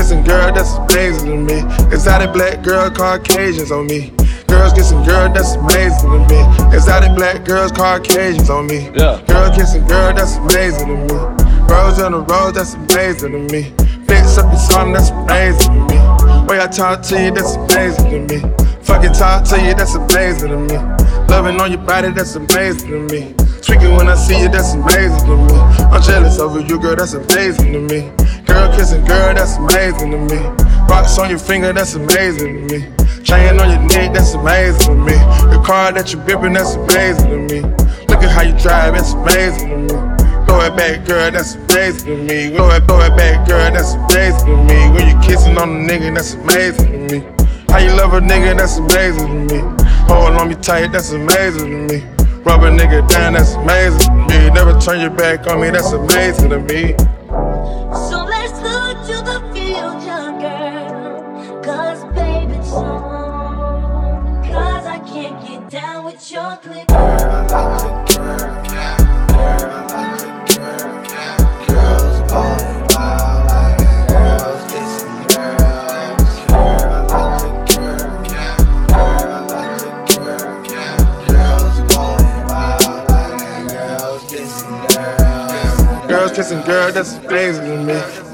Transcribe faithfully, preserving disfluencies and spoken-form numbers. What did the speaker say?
kissing girl, that's amazing to me. Exotic black girl, Caucasians on me. Girls kissing girl, that's amazing to me. Exotic black girls, Caucasians on me. Yeah. Girl kissing girl, that's amazing to me. Rose on the rose, that's amazing to me. Fix up your song, that's amazing to me. Way I talk to you, that's amazing to me. Fucking talk to you, that's amazing to me. Loving on your body, that's amazing to me. Tweaking when I see you, that's amazing to me. I'm jealous over you, girl, that's amazing to me. Girl kissing girl, that's amazing to me. Rocks on your finger, that's amazing to me. Chain on your neck, that's amazing to me. The car that you gripping, that's amazing to me. Look at how you drive, that's amazing to me. Throw it back, girl, that's amazing to me. Throw it, throw it back, girl, that's amazing to me. When you kissing on a nigga, that's amazing to me. How you love a nigga, that's amazing to me. Hold on me tight, that's amazing to me. Rub a nigga down, that's amazing to me. Never turn your back on me, that's amazing to me. So let's look to the future, girl. Cause baby, it's on. Cause I can't get down with your clique. Girl, I like the girl, yeah. Girl, I like the girl, yeah. Girls going wild like girls kissing girls. Girl, I like the girl, yeah. Girl, I like the girl, yeah. Girls going wild like girls kissing girls. Girls kissing girl, that's amazing to me.